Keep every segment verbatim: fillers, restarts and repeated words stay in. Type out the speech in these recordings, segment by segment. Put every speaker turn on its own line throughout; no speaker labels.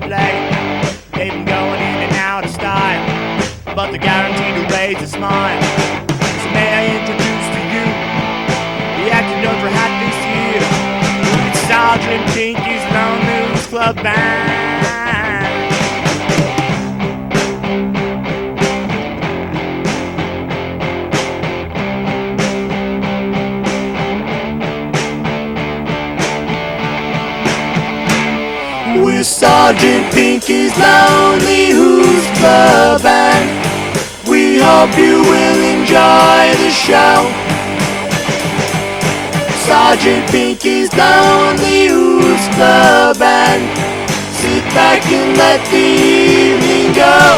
play. They've been going in and out of style, but they're guaranteed to raise a smile. So may I introduce to you the acting known for half this year. It's Sergeant Pinky's Lone News Club Band. We're Sergeant Pinky's Lonely Who's Club Band. We hope you will enjoy the show. Sergeant Pinky's Lonely Who's Club Band. Sit back and let the evening go.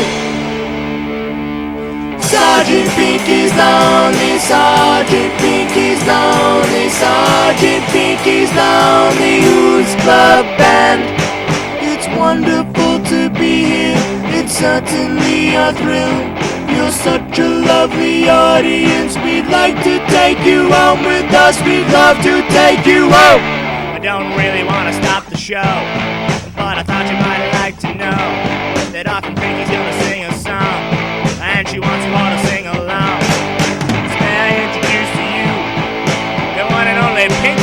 Sergeant Pinky's Lonely, Sergeant Pinky's Lonely, Sergeant Pinky's Lonely Who's Club Band. It's wonderful to be here, it's certainly a thrill. You're such a lovely audience, we'd like to take you home with us, we'd love to take you home. I don't really want to stop the show, but I thought you might like to know that often Pinky's gonna sing a song, and she wants you all to sing along. So may I introduce to you the one and only Pinky.